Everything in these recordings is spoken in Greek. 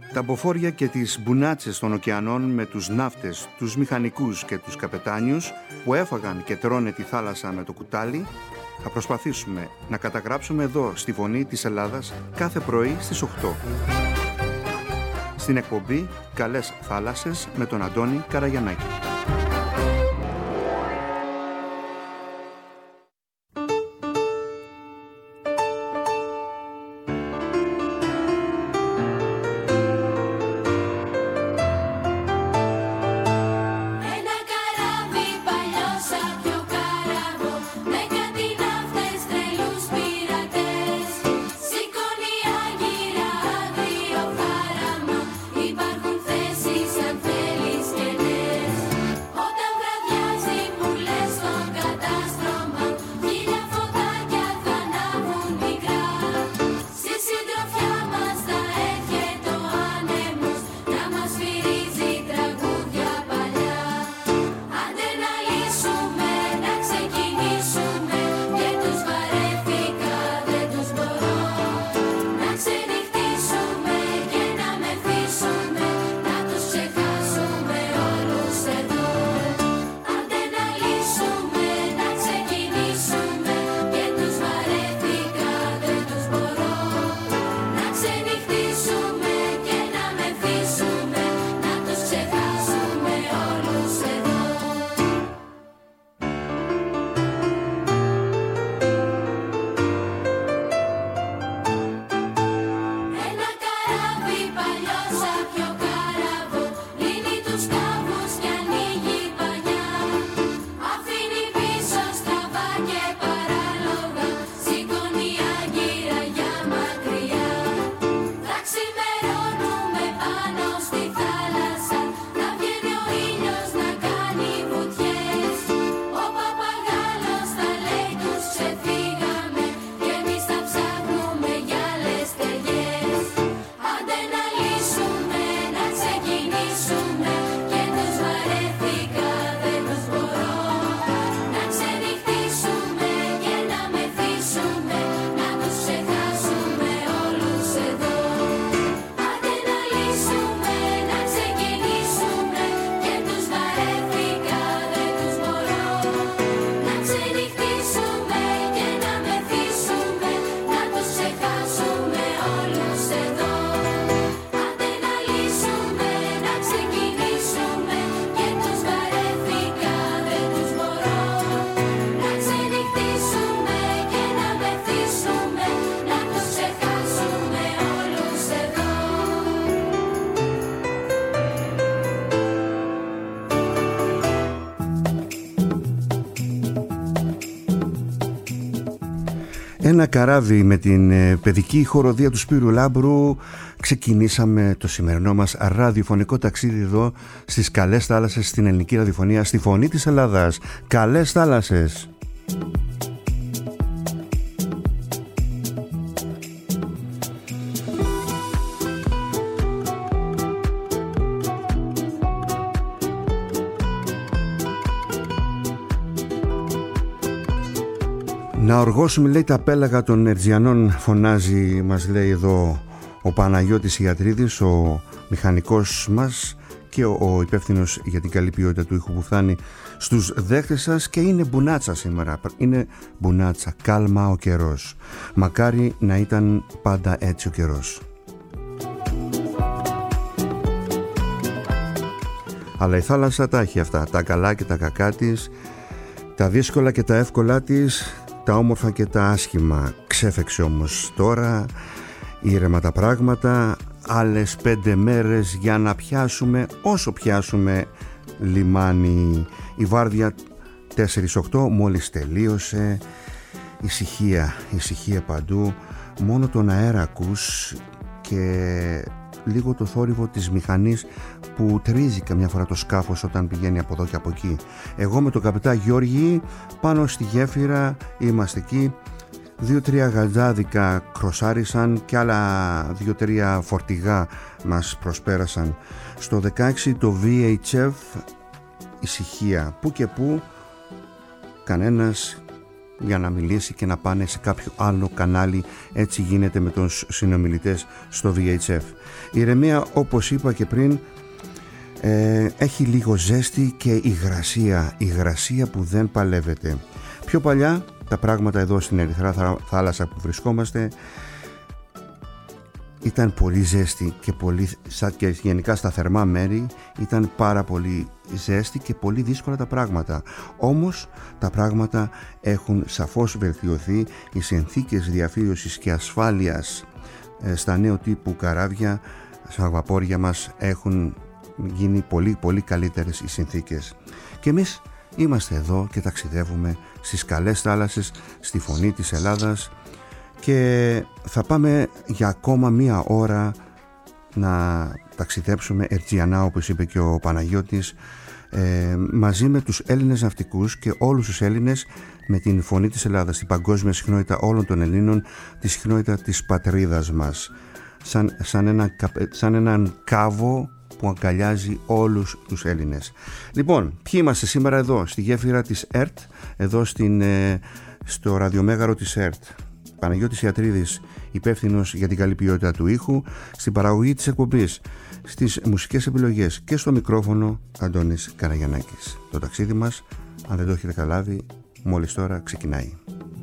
Τα μποφόρια και τις μπουνάτσες των ωκεανών με τους ναύτες, τους μηχανικούς και τους καπετάνιους που έφαγαν και τρώνε τη θάλασσα με το κουτάλι, θα προσπαθήσουμε να καταγράψουμε εδώ στη Φωνή της Ελλάδας κάθε πρωί στις 8. Στην εκπομπή «Καλές θάλασσες» με τον Αντώνη Καραγιαννάκη. Ένα καράβι με την παιδική χοροδία του Σπύρου Λάμπρου ξεκινήσαμε το σημερινό μας ραδιοφωνικό ταξίδι εδώ στις καλές θάλασσες στην ελληνική ραδιοφωνία, στη Φωνή της Ελλάδας. Καλές θάλασσες! Να οργώσουμε, λέει, τα πέλαγα των Ερτζιανών, φωνάζει, μας λέει εδώ ο Παναγιώτης Ιατρίδης, ο μηχανικός μας και ο υπεύθυνος για την καλή ποιότητα του ήχου που φτάνει στους δέχτες σας. Και είναι μπουνάτσα σήμερα, είναι μπουνάτσα, κάλμα ο καιρός. Μακάρι να ήταν πάντα έτσι ο καιρός. Αλλά η θάλασσα τα έχει αυτά, τα καλά και τα κακά της, τα δύσκολα και τα εύκολα της, τα όμορφα και τα άσχημα. Ξέφεξε όμως τώρα, ήρεμα τα πράγματα, άλλες 5 μέρες για να πιάσουμε, όσο πιάσουμε, λιμάνι. Η βάρδια 4-8 μόλις τελείωσε, ησυχία παντού, μόνο τον αέρα ακούς και λίγο το θόρυβο της μηχανής που τρίζει καμιά φορά το σκάφος όταν πηγαίνει από εδώ και από εκεί. Εγώ με τον καπετά Γιώργη πάνω στη γέφυρα είμαστε εκεί. 2-3 γατζάδικα κροσάρισαν και άλλα 2-3 φορτηγά μας προσπέρασαν. Στο 16 το VHF ησυχία. Που και που κανένας για να μιλήσει και να πάνε σε κάποιο άλλο κανάλι. Έτσι γίνεται με τους συνομιλητές στο VHF. Η ηρεμία, όπως είπα και πριν, έχει λίγο ζέστη και υγρασία που δεν παλεύεται. Πιο παλιά τα πράγματα εδώ στην Ερυθρά Θάλασσα που βρισκόμαστε ήταν πολύ ζέστη και γενικά στα θερμά μέρη ήταν πάρα πολύ ζέστη και πολύ δύσκολα τα πράγματα. Όμως τα πράγματα έχουν σαφώς βελτιωθεί. Οι συνθήκες διαφύλωσης και ασφάλειας στα νέο τύπου καράβια, στα βαπόρια μας, έχουν γίνει πολύ πολύ καλύτερες οι συνθήκες. Και εμείς είμαστε εδώ και ταξιδεύουμε στις καλές θάλασσες, στη φωνή της Ελλάδας, και θα πάμε για ακόμα μία ώρα να ταξιδέψουμε ερτζιανά, όπως είπε και ο Παναγιώτης, μαζί με τους Έλληνες ναυτικούς και όλους τους Έλληνες, με την φωνή της Ελλάδας, την παγκόσμια συχνότητα όλων των Ελλήνων, τη συχνότητα της πατρίδας μας, σαν έναν κάβο που αγκαλιάζει όλους τους Έλληνες. Λοιπόν, ποιοι είμαστε σήμερα εδώ στη γέφυρα της ΕΡΤ, εδώ στο ραδιομέγαρο της ΕΡΤ? Παναγιώτης Ιατρίδης, υπεύθυνος για την καλή ποιότητα του ήχου, στην παραγωγή της εκπομπής, στις μουσικές επιλογές και στο μικρόφωνο Αντώνης Καραγιαννάκης. Το ταξίδι μας, αν δεν το έχετε καταλάβει, μόλις τώρα ξεκινάει.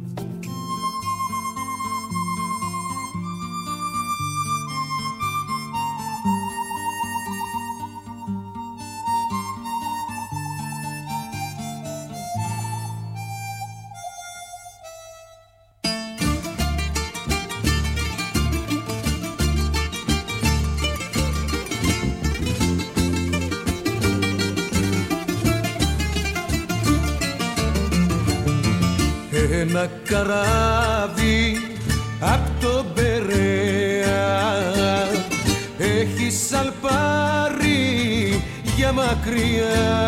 Ένα καράβι απ' τον Περαία έχει σαλπάρει για μακριά,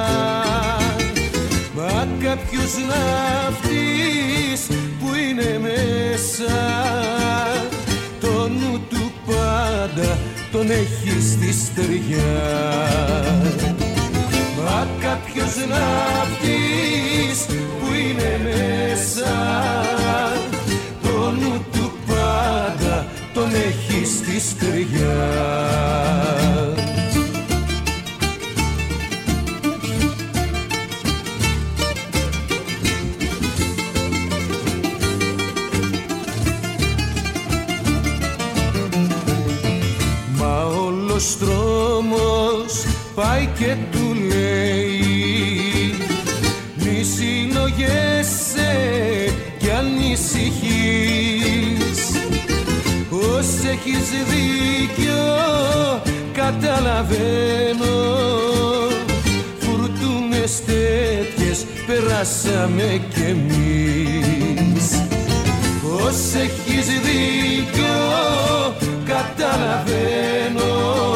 μα κάποιος ναύτης που είναι μέσα, το νου του πάντα τον έχει στη στεριά. Μα κάποιος ναύτης που είναι μέσα, το νου του πάντα τον έχει στη στεριά. Μα όλος δρόμος πάει και του λέει, μη συλλογέσαι κι ανησυχείς, πως έχεις δίκιο καταλαβαίνω, φουρτούνες τέτοιες περάσαμε κι εμείς. Πως έχεις δίκιο καταλαβαίνω,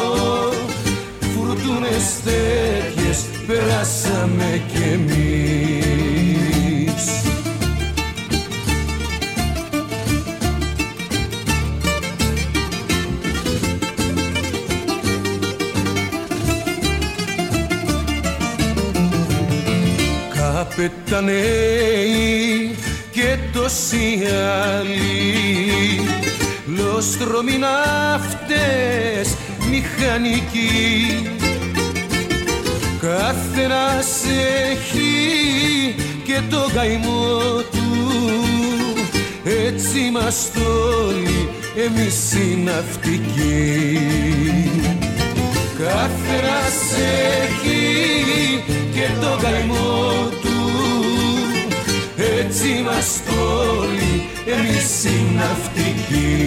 φουρτούνες τέτοιες περάσαμε κι εμείς. Καπεταναίοι και τόσοι άλλοι, λοστρόμοι ναύτες μηχανικοί, καθένας έχει και το καημό του, έτσι είμαστε όλοι εμείς οι ναυτικοί. Καθένας έχει και το καημό του, έτσι είμαστε όλοι εμείς οι ναυτικοί.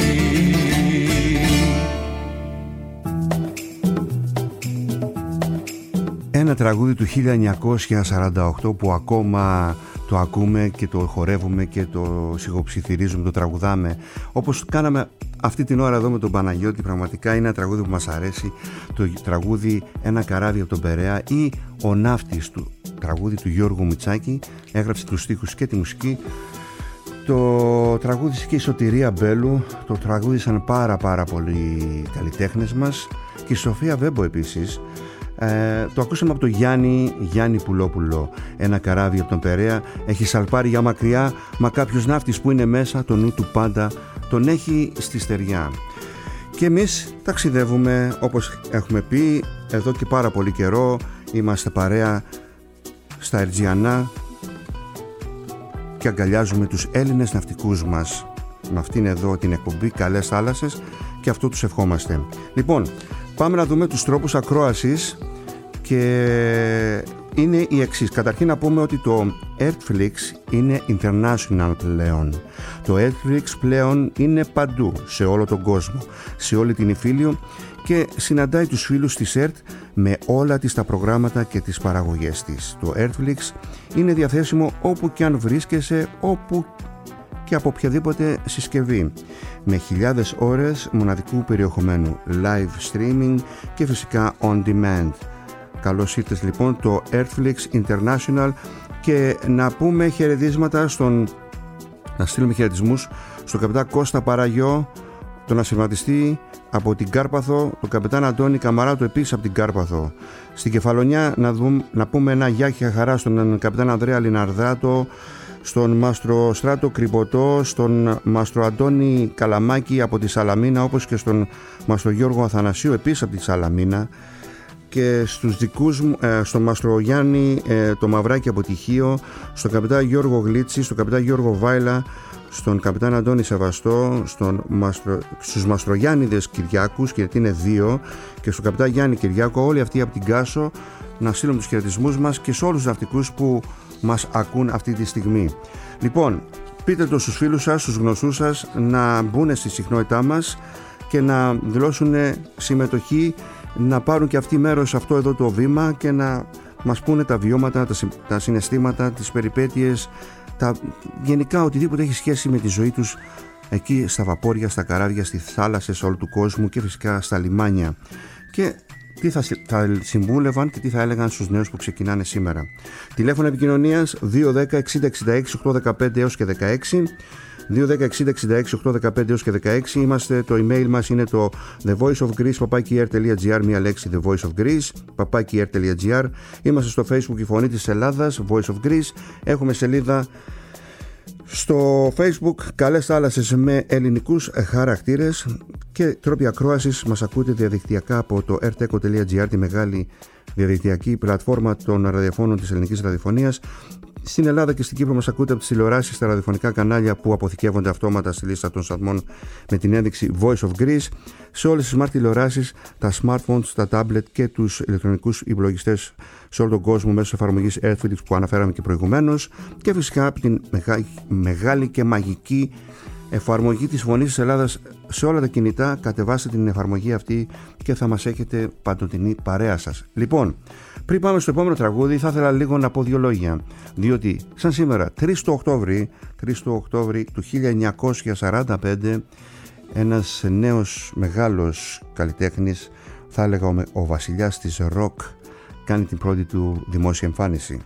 Ένα τραγούδι του 1948 που ακόμα το ακούμε και το χορεύουμε και το σιγοψιθυρίζουμε, το τραγουδάμε, όπως κάναμε αυτή την ώρα εδώ με τον Παναγιώτη. Πραγματικά είναι ένα τραγούδι που μας αρέσει, το τραγούδι «Ένα καράβι από τον Περαία» ή «Ο ναύτης», του τραγούδι του Γιώργου Μητσάκη. Έγραψε τους στίχους και τη μουσική. Το τραγούδισε και η Σωτηρία Μπέλου, το τραγούδισαν πάρα πολλοί καλλιτέχνες μας, και η Σοφία Βέμπο επίσης. Το ακούσαμε από το Γιάννη Πουλόπουλο. Ένα καράβι από τον Περαία έχει σαλπάρει για μακριά, μα κάποιος ναύτης που είναι μέσα, το νου του πάντα τον έχει στη στεριά. Και εμείς ταξιδεύουμε, όπως έχουμε πει, εδώ και πάρα πολύ καιρό. Είμαστε παρέα στα Ερτζιανά και αγκαλιάζουμε τους Έλληνες ναυτικούς μας με αυτήν εδώ την εκπομπή Καλές Θάλασσες, και αυτό τους ευχόμαστε. Λοιπόν, πάμε να δούμε τους τρόπους ακρόασης, και είναι οι εξής. Καταρχήν να πούμε ότι το Earthflix είναι international πλέον. Το Earthflix πλέον είναι παντού, σε όλο τον κόσμο, σε όλη την Ιφίλιο, και συναντάει τους φίλους της ΕΡΤ με όλα τις τα προγράμματα και τις παραγωγές της. Το Earthflix είναι διαθέσιμο όπου και αν βρίσκεσαι, όπου και από οποιαδήποτε συσκευή, με χιλιάδες ώρες μοναδικού περιεχομένου, live streaming και φυσικά on demand. Καλώς ήρθες λοιπόν το Earthflix International, και να πούμε χαιρετίσματα να στείλουμε χαιρετισμούς στον καπετάν Κώστα Παραγιώ, τον ασυρματιστή από την Κάρπαθο, τον καπετάν Αντώνη Καμαράτο επίσης από την Κάρπαθο. Στην Κεφαλονιά να πούμε ένα γεια και χαρά στον καπετάν Ανδρέα Λιναρδάτο, στον Μάστρο Στράτο Κρυπωτό, στον Μάστρο Αντώνη Καλαμάκη από τη Σαλαμίνα, όπως και στον Μάστρο Γιώργο Αθανασίου επίσης από τη Σαλαμίνα, και στους δικούς μου, στον Μάστρο Γιάννη το Μαυράκι από Τυχείο, στον καπετάν Γιώργο Γλίτση, στον καπετάν Γιώργο Βάιλα, στον καπετάν Αντώνη Σεβαστό, στους Μαστρογιάννηδες Κυριάκους, γιατί είναι δύο, και στον καπετάν Γιάννη Κυριάκο, όλοι αυτοί από την Κάσο, να στείλουμε τους χαιρετισμούς μας και σε όλους τους ναυτικούς που μας ακούν αυτή τη στιγμή. Λοιπόν, πείτε το στους φίλους σας, στους γνωστούς σας, να μπουν στη συχνότητά μας και να δηλώσουν συμμετοχή, να πάρουν και αυτοί μέρος σε αυτό εδώ το βήμα και να μας πούνε τα βιώματα, τα συναισθήματα, τις περιπέτειες, γενικά οτιδήποτε έχει σχέση με τη ζωή τους εκεί στα βαπόρια, στα καράβια, στις θάλασσες όλου του κόσμου και φυσικά στα λιμάνια, και τι θα συμβούλευαν και τι θα έλεγαν στους νέους που ξεκινάνε σήμερα. Τηλέφωνο επικοινωνίας 210 60 66 815 έως και 16, 210 60 66 815 έως και 16. Είμαστε, το email μας είναι το thevoiceofgreece@air.gr, μία λέξη, The Voice of Greece @air.gr. Είμαστε στο Facebook, η Φωνή της Ελλάδας, Voice of Greece. Έχουμε σελίδα στο Facebook Καλές Θάλασσες με ελληνικούς χαρακτήρες, και τρόποι ακρόασης μας ακούτε διαδικτυακά από το rteco.gr, τη μεγάλη διαδικτυακή πλατφόρμα των ραδιοφώνων της ελληνικής ραδιοφωνίας. Στην Ελλάδα και στην Κύπρο μας ακούτε από τις τηλεοράσεις, στα ραδιοφωνικά κανάλια που αποθηκεύονται αυτόματα στη λίστα των σταθμών με την ένδειξη Voice of Greece, σε όλες τις smart τηλεοράσεις, τα smartphones, τα tablet και τους ηλεκτρονικούς υπολογιστές σε όλο τον κόσμο μέσω εφαρμογής Earthflix που αναφέραμε και προηγουμένως, και φυσικά από την μεγάλη και μαγική εφαρμογή της Φωνής της Ελλάδας σε όλα τα κινητά. Κατεβάστε την εφαρμογή αυτή και θα μας έχετε παντοτινή παρέα σας. Λοιπόν, πριν πάμε στο επόμενο τραγούδι, θα ήθελα λίγο να πω δύο λόγια, διότι σαν σήμερα 3 του Οκτώβρη του 1945, ένας νέος μεγάλος καλλιτέχνης, θα έλεγα ο βασιλιάς της ροκ, κάνει την πρώτη του δημόσια εμφάνιση.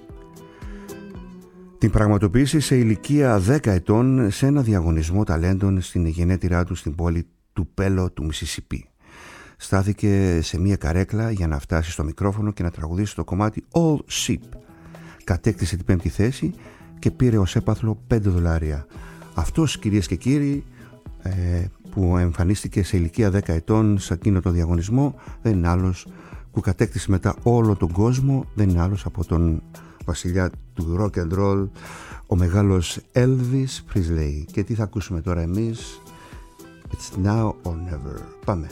Την πραγματοποίησε σε ηλικία 10 ετών σε ένα διαγωνισμό ταλέντων στην γενέτειρά του στην πόλη του Πέλο του Μισισιπί. Στάθηκε σε μια καρέκλα για να φτάσει στο μικρόφωνο και να τραγουδήσει το κομμάτι All Sheep. Κατέκτησε την 5η θέση και πήρε ως έπαθλο $5. Αυτός, κυρίες και κύριοι, που εμφανίστηκε σε ηλικία 10 ετών σε εκείνο το διαγωνισμό, δεν είναι άλλος, που κατέκτησε μετά όλο τον κόσμο, δεν είναι άλλος από τον βασιλιά του rock and roll, ο μεγάλος Elvis Presley. Και τι θα ακούσουμε τώρα εμείς? It's now or never. Πάμε.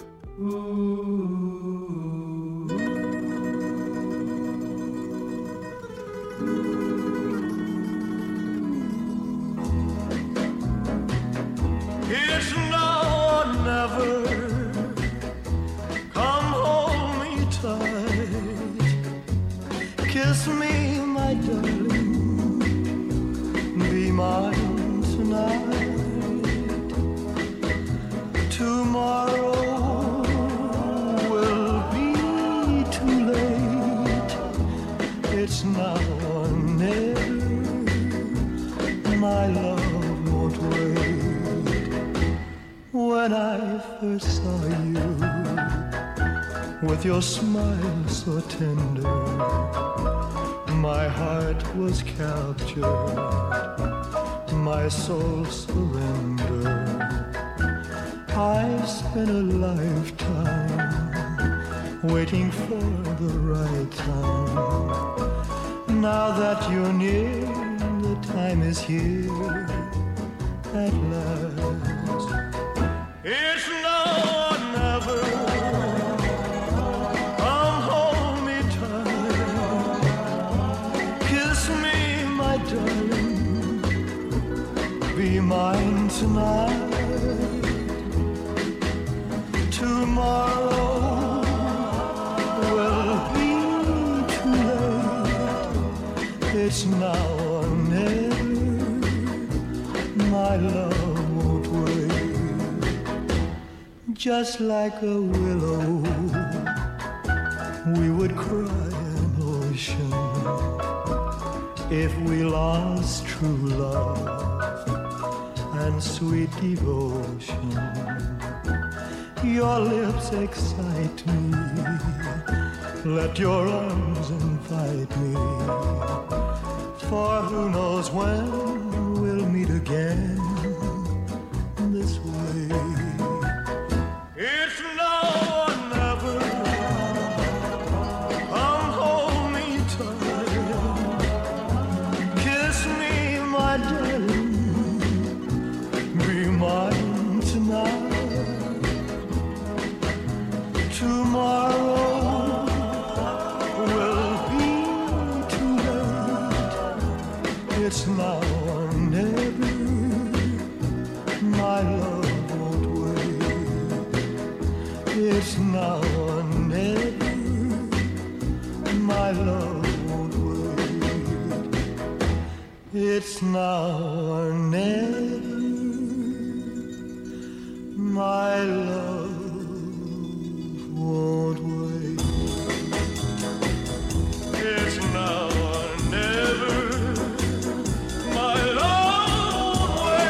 It's now or never. Come hold me tight. Kiss me, my darling. Be mine tonight. Tomorrow will be too late. It's now or never. My love won't wait. When I first saw you, with your smile so tender, my heart was captured, my soul surrendered. I spent a lifetime waiting for the right time. Now that you're near, the time is here at last. It's now or never. Come hold me tight, kiss me, my darling, be mine tonight. Tomorrow will be too late. It's now or never. My love won't wait. Just like a willow, we would cry an ocean if we lost true love and sweet devotion. Your lips excite me, let your arms invite me, for who knows when we'll meet again this way. It's now or never. Come hold me tight, kiss me, my darling, be mine tonight. Tomorrow will be too late. It's now or never. My love won't wait. It's now or never. My love won't wait. It's now or never. My love won't wait. It's now or never. My love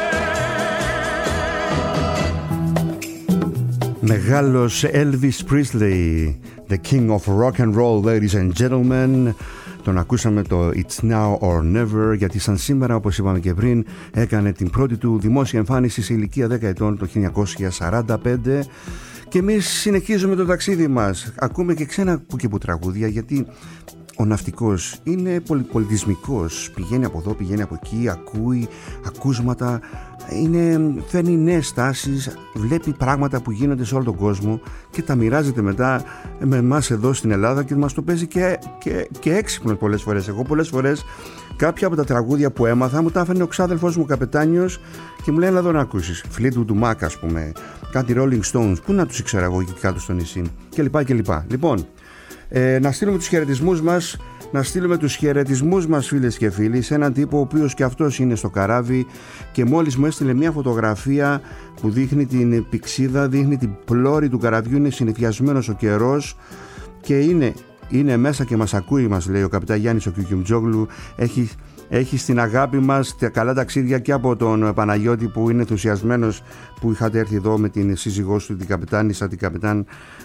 won't wait. Μεγάλος Elvis Presley, the king of rock and roll, ladies and gentlemen. Τον ακούσαμε το It's Now or Never, γιατί σαν σήμερα, όπως είπαμε και πριν, έκανε την πρώτη του δημόσια εμφάνιση σε ηλικία 10 ετών το 1945. Και εμείς συνεχίζουμε το ταξίδι μας. Ακούμε και ξένα που και που τραγούδια, γιατί ο ναυτικός είναι πολυπολιτισμικός. Πηγαίνει από εδώ, πηγαίνει από εκεί, ακούει ακούσματα, φέρνει νέες τάσεις, βλέπει πράγματα που γίνονται σε όλο τον κόσμο και τα μοιράζεται μετά με εμάς εδώ στην Ελλάδα και μας το παίζει και έξυπνο πολλές φορές. Εγώ πολλές φορές κάποια από τα τραγούδια που έμαθα μου τα έφερνε ο ξάδελφός μου καπετάνιος και μου λέει, έλα εδώ να ακούσεις. Fleetwood Mac, ας πούμε, κάτι Rolling Stones, πού να τους ήξερα εγώ εκεί κάτω στο νησί, κλπ. Λοιπόν, να στείλουμε τους χαιρετισμούς μας. Να στείλουμε τους χαιρετισμούς μας, φίλες και φίλοι, σε έναν τύπο ο οποίος και αυτός είναι στο καράβι και μόλις μου έστειλε μια φωτογραφία που δείχνει την πυξίδα, δείχνει την πλώρη του καραβιού, είναι συνηθιασμένος ο καιρός και είναι μέσα και μας ακούει, μας λέει ο καπιτάν Γιάννης ο Κιουκιουμτζόγλου. Έχει στην αγάπη μας τα καλά ταξίδια και από τον Παναγιώτη που είναι ενθουσιασμένος που είχατε έρθει εδώ με την σύζυγό σου, την καπιτάνισσα, την καπιτάν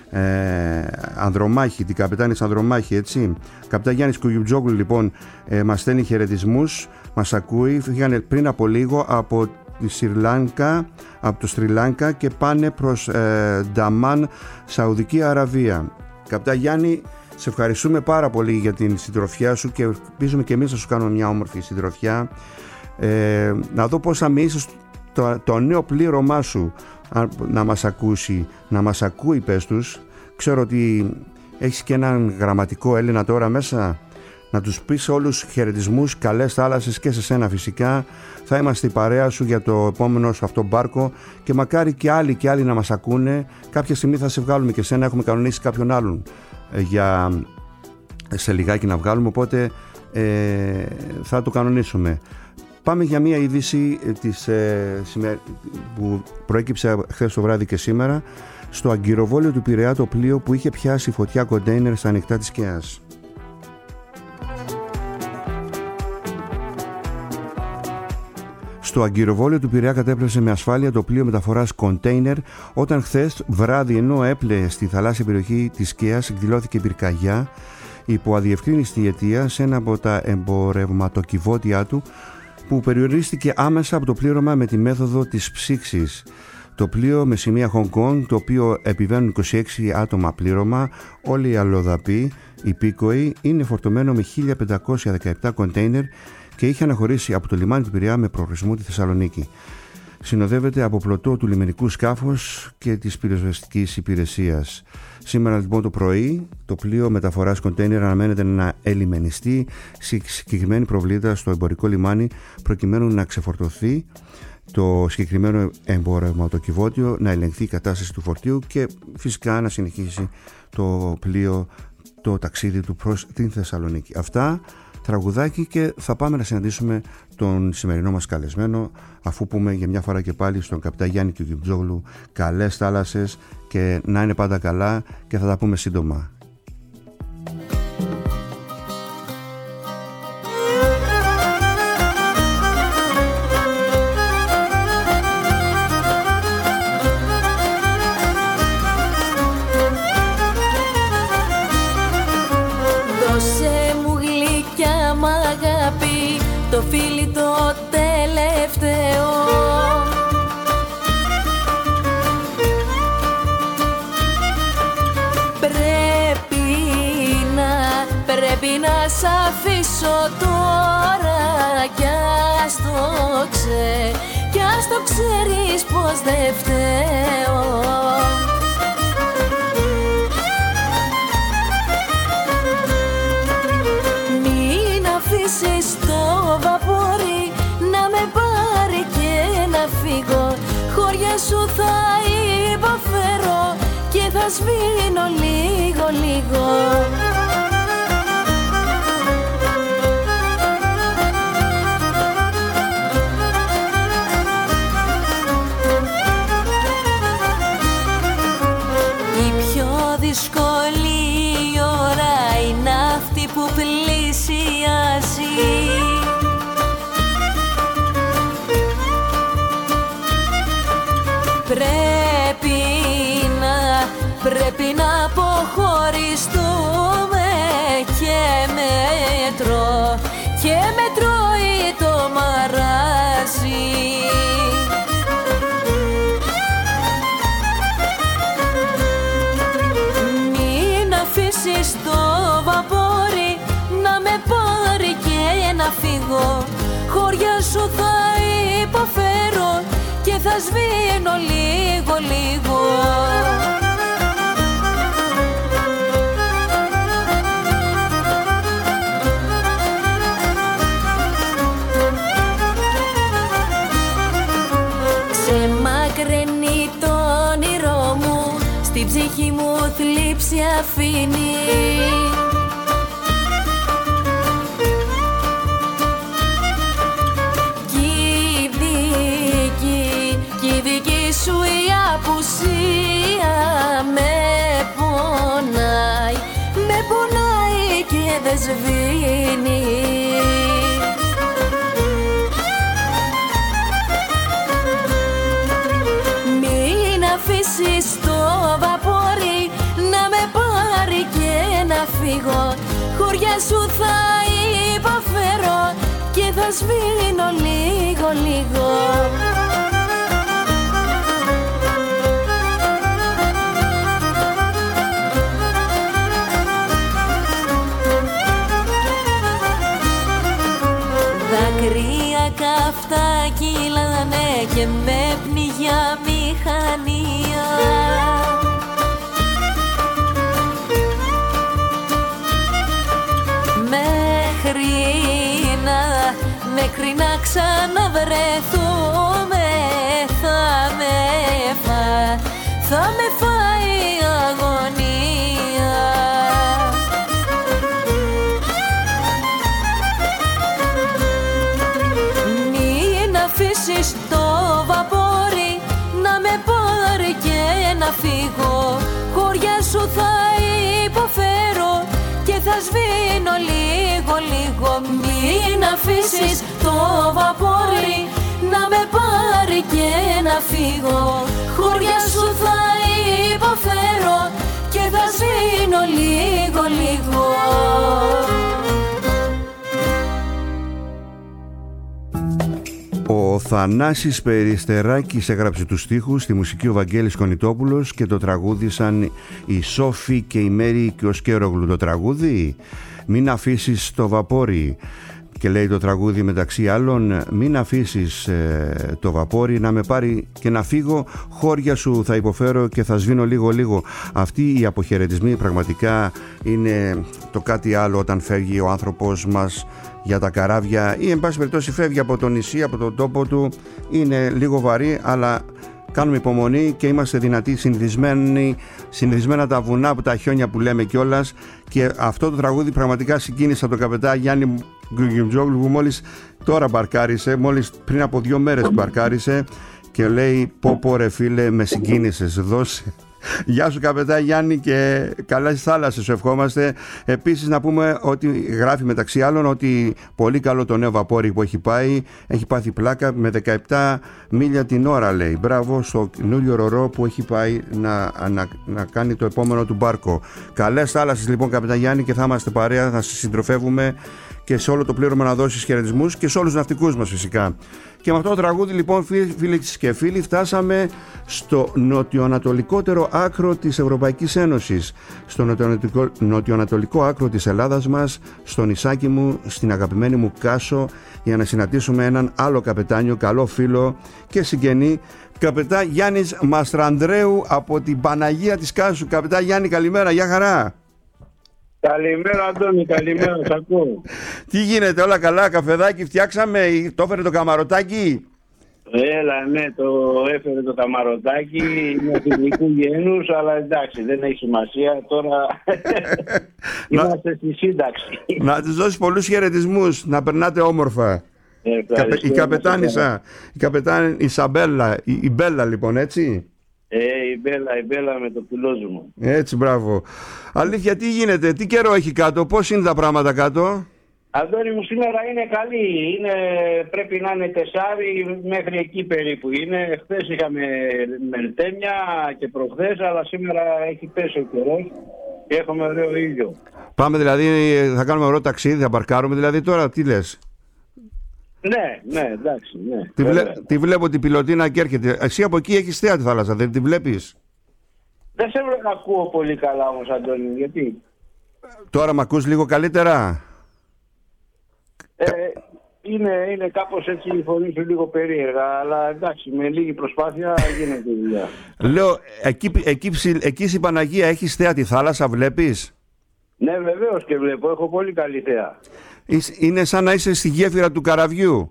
Ανδρομάχη, την καπιτάνισσα Ανδρομάχη, έτσι. Καπιτάν Γιάννης Κιουκιουμτζόγλου, λοιπόν, μας στέλνει χαιρετισμούς, μας ακούει. Φύγανε πριν από λίγο από τη από το Σρι Λάνκα και πάνε προς Νταμάν, Σαουδική Αραβία. Καπιτάν Γιάννη, σε ευχαριστούμε πάρα πολύ για την συντροφιά σου και ελπίζουμε και εμείς να σου κάνουμε μια όμορφη συντροφιά. Να δω πώς θα μοιήσεις το νέο πλήρωμά σου να μας ακούσει, να μας ακούει, πες τους. Ξέρω ότι έχεις και έναν γραμματικό Έλληνα τώρα μέσα. Να τους πεις όλους χαιρετισμούς, καλές θάλασσες και σε σένα φυσικά. Θα είμαστε η παρέα σου για το επόμενο σου αυτό μπάρκο και μακάρι και άλλοι να μας ακούνε. Κάποια στιγμή θα σε βγάλουμε και σένα, έχουμε κανονίσει κάποιον άλλον για σε λιγάκι να βγάλουμε, οπότε θα το κανονίσουμε. Πάμε για μια είδηση που προέκυψε χθες το βράδυ και σήμερα. Στο αγκυροβόλιο του Πειραιά το πλοίο που είχε πιάσει φωτιά κοντέινερ στα ανοιχτά της Κέας. Στο αγκυροβόλιο του Πειραιά κατέπλευσε με ασφάλεια το πλοίο μεταφοράς κοντέινερ όταν χθες βράδυ, ενώ έπλεε στη θαλάσσια περιοχή της Σκέας, εκδηλώθηκε πυρκαγιά υπό αδιευκρίνηστη αιτία σε ένα από τα εμπορευματοκιβώτια του που περιορίστηκε άμεσα από το πλήρωμα με τη μέθοδο της ψήξης. Το πλοίο με σημεία Hong Kong, το οποίο επιβαίνουν 26 άτομα πλήρωμα, όλοι οι αλλοδαποί υπήκοοι, είναι φορτωμένο με 1517 κοντέινερ και είχε αναχωρήσει από το λιμάνι του Πειραιά με προορισμό τη Θεσσαλονίκη. Συνοδεύεται από πλωτό του λιμενικού σκάφους και της πυροσβεστικής υπηρεσίας. Σήμερα λοιπόν το πρωί το πλοίο μεταφοράς κοντέινερ αναμένεται να ελιμενιστεί σε συγκεκριμένη προβλήτα στο εμπορικό λιμάνι προκειμένου να ξεφορτωθεί το συγκεκριμένο εμπορευματοκιβώτιο, να ελεγχθεί η κατάσταση του φορτίου και φυσικά να συνεχίσει το πλοίο το ταξίδι του προς την Θεσσαλονίκη. Αυτά, τραγουδάκι και θα πάμε να συναντήσουμε τον σημερινό μας καλεσμένο, αφού πούμε για μια φορά και πάλι στον καπιτάν Γιάννη Κιουκιουτζόγλου καλές θάλασσες και να είναι πάντα καλά και θα τα πούμε σύντομα. Το φίλι το τελευταίο πρέπει να σ' αφήσω τώρα κι ας το ξέρεις πως δεν φταίω. Στο βαπόρι να με πάρει και να φύγω, χώρια σου θα υποφέρω και θα σβήνω λίγο λίγο. Η πιο δύσκολη ώρα είναι αυτή που πλησιάζει. Πρέπει να αποχωριστούμε και με τρώει το μαράζι. Μην αφήσεις το βαπόρι να με πάρει και να φύγω, χώρια σου θα υποφέρω και θα σβήνω λίγο λίγο. Ξεμακραίνει το όνειρό μου, στην ψυχή μου θλίψη αφήνει. Κι η δική σου η απουσία με πονάει και δεν σβήνει. Μην αφήσεις το βαπόρι να με πάρει και να φύγω, χωριά σου θα υποφέρω και θα σβήνω λίγο λίγο. Δάκρυα καυτά κύλανε και με πνιγιά μηχανία. Μέχρι να ξαναβρεθούμε θα με φάει η αγωνία. Μην αφήσεις το βαπόρι να με πάρει και να φύγω, χωριά σου θα υποφέρω και θα σβήνω λίγο λίγο. Μην αφήσεις το βαπόρι να με πάρει και να φύγω. Χώρια σου θα υποφέρω και θα σβήνω λίγο λίγο. Ο Θανάσης Περιστεράκης έγραψε τους στίχους, στη μουσική ο Βαγγέλης Κονιτόπουλος και το τραγούδισαν η Σόφη και η Μέρη και ο Σκέρογλου. Το τραγούδι «Μην αφήσεις το βαπόρι». Και λέει το τραγούδι μεταξύ άλλων «Μην αφήσεις το βαπόρι να με πάρει και να φύγω, χώρια σου θα υποφέρω και θα σβήνω λίγο λίγο». Αυτοί οι αποχαιρετισμοί πραγματικά είναι το κάτι άλλο όταν φεύγει ο άνθρωπος μας για τα καράβια ή εν πάση περιπτώσει φεύγει από το νησί, από τον τόπο του. Είναι λίγο βαρύ, αλλά κάνουμε υπομονή και είμαστε δυνατοί, συνηθισμένα τα βουνά από τα χιόνια που λέμε κιόλας. Και αυτό το τραγούδι πραγματικά συγκίνησα τον καπετά Γιάννη Γκουγιμτζόγλου που μόλις τώρα μπαρκάρισε, μόλις πριν από 2 μέρες μπαρκάρισε και λέει πω ρε φίλε με συγκίνησες, δώσε. Γεια σου καπετά Γιάννη και καλές θάλασσες σου ευχόμαστε. Επίσης να πούμε ότι γράφει μεταξύ άλλων ότι πολύ καλό το νέο βαπόρι που έχει πάει, έχει πάθει πλάκα με 17 μίλια την ώρα λέει. Μπράβο στο καινούριο ρορό που έχει πάει να κάνει το επόμενο του μπάρκο. Καλές θάλασσες λοιπόν καπετά Γιάννη και θα είμαστε παρέα, θα σας συντροφεύουμε και σε όλο το πλήρωμα να δώσεις χαιρετισμούς και σε όλους τους ναυτικούς μας φυσικά. Και με αυτό το τραγούδι λοιπόν φίλοι και φίλοι φτάσαμε στο νοτιοανατολικότερο άκρο της Ευρωπαϊκής Ένωσης, στο νοτιοανατολικό άκρο της Ελλάδας μας, στο νησάκι μου, στην αγαπημένη μου Κάσο, για να συναντήσουμε έναν άλλο καπετάνιο, καλό φίλο και συγγενή, καπετά Γιάννης Μαστρανδρέου από την Παναγία της Κάσου. Καπετά Γιάννη, καλημέρα, γεια χαρά. Καλημέρα Αντώνη, καλημέρα, σ' ακούω. Τι γίνεται, όλα καλά, καφεδάκι φτιάξαμε, το έφερε το καμαρωτάκι? Έλα, ναι, το έφερε το καμαρωτάκι, είναι φυσικού γένους, αλλά εντάξει, δεν έχει σημασία, τώρα είμαστε στη σύνταξη. Να της δώσεις πολλούς χαιρετισμούς, να περνάτε όμορφα. Η καπετάνισσα, η Ισαμπέλα, η Μπέλα λοιπόν, έτσι. Η Μπέλα με το πιλόζουμο. Έτσι, μπράβο. Αλήθεια, τι γίνεται, τι καιρό έχει κάτω, πώς είναι τα πράγματα κάτω? Αντώνη μου, σήμερα είναι καλή. Πρέπει να είναι 4 μέχρι εκεί περίπου είναι. Χθες είχαμε μελτέμια και προχθές, αλλά σήμερα έχει πέσει ο καιρός και έχουμε ωραίο ήλιο. Πάμε δηλαδή, θα κάνουμε ωραίο ταξίδι, θα μπαρκάρουμε δηλαδή τώρα, τι λες? Ναι, εντάξει, ναι. Τη βλέπω την πιλωτίνα και έρχεται. Εσύ από εκεί έχεις θέα τη θάλασσα, δεν τη βλέπεις? Δεν σε ακούω πολύ καλά όμως Αντώνη, γιατί? Τώρα μ' ακούς λίγο καλύτερα? Είναι κάπως έτσι η φωνή σου λίγο περίεργα, αλλά εντάξει, με λίγη προσπάθεια γίνεται η δουλειά. Λέω, εκεί στην Παναγία έχεις θέα τη θάλασσα, βλέπεις? Ναι, βεβαίως και βλέπω, έχω πολύ καλή θέα. Είναι σαν να είσαι στη γέφυρα του καραβιού.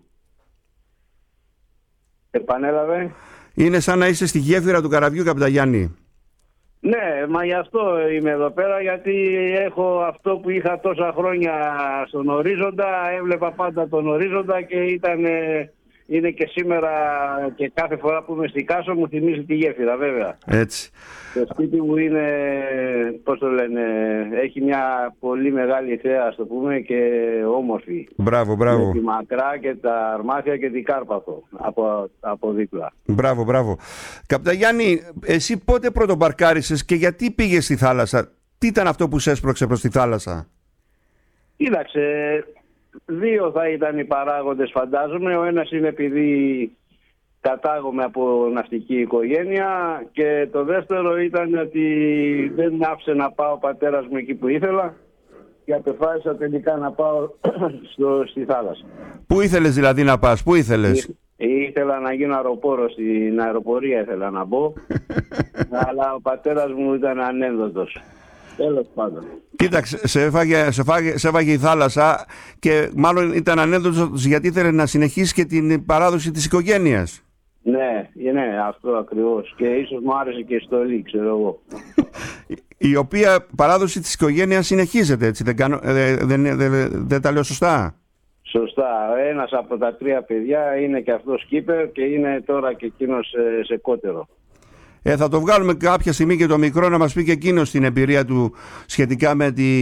Επανέλαβε. Είναι σαν να είσαι στη γέφυρα του καραβιού, καπετά Γιάννη. Ναι, μα γι' αυτό είμαι εδώ πέρα, γιατί έχω αυτό που είχα τόσα χρόνια στον ορίζοντα, έβλεπα πάντα τον ορίζοντα και είναι και σήμερα και κάθε φορά που είμαι στη Κάσο μου θυμίζει τη γέφυρα, βέβαια. Έτσι. Το σπίτι μου είναι, πώς το λένε, έχει μια πολύ μεγάλη θέα, ας το πούμε, και όμορφη. Μπράβο. Με τη Μακρά και τα Αρμάθια και την Κάρπαθο από δίπλα. Μπράβο. Καπετά Γιάννη, εσύ πότε πρώτο μπαρκάρισες και γιατί πήγες στη θάλασσα? Τι ήταν αυτό που σε έσπρωξε προς τη θάλασσα? Κοίταξε, 2 θα ήταν οι παράγοντες φαντάζομαι. Ο ένας είναι επειδή κατάγομαι από ναυτική οικογένεια και το δεύτερο ήταν ότι δεν άφησε να πάω ο πατέρας μου εκεί που ήθελα και αποφάσισα τελικά να πάω στη θάλασσα. Πού ήθελες δηλαδή να πας, πού ήθελες? Ήθελα να γίνω αεροπόρος, στην αεροπορία ήθελα να μπω, αλλά ο πατέρας μου ήταν ανένδοτος. Τέλος πάντων. Κοίταξε, σε έφαγε η θάλασσα και μάλλον ήταν ανένδοτος γιατί ήθελε να συνεχίσει και την παράδοση της οικογένειας. Ναι, αυτό ακριβώς. Και ίσως μου άρεσε και η στολή, ξέρω εγώ. Η οποία παράδοση της οικογένειας συνεχίζεται, έτσι, δεν τα λέω σωστά? Σωστά. Ένας από τα 3 παιδιά είναι και αυτός σκύπερ και είναι τώρα και εκείνος σε κότερο. Θα το βγάλουμε κάποια στιγμή και το μικρό να μας πει και εκείνος την εμπειρία του σχετικά